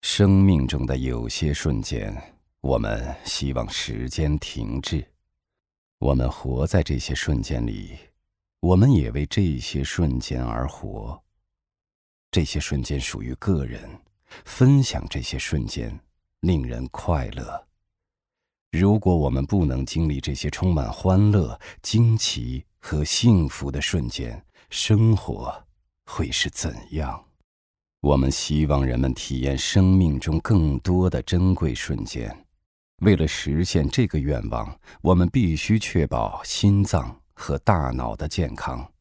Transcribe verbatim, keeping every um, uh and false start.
生命中的有些瞬间，我们希望时间停滞。我们活在这些瞬间里，我们也为这些瞬间而活。这些瞬间属于个人，分享这些瞬间令人快乐。如果我们不能经历这些充满欢乐、惊奇和幸福的瞬间，生活会是怎样？我们希望人们体验生命中更多的珍贵瞬间。为了实现这个愿望，我们必须确保心脏和大脑的健康。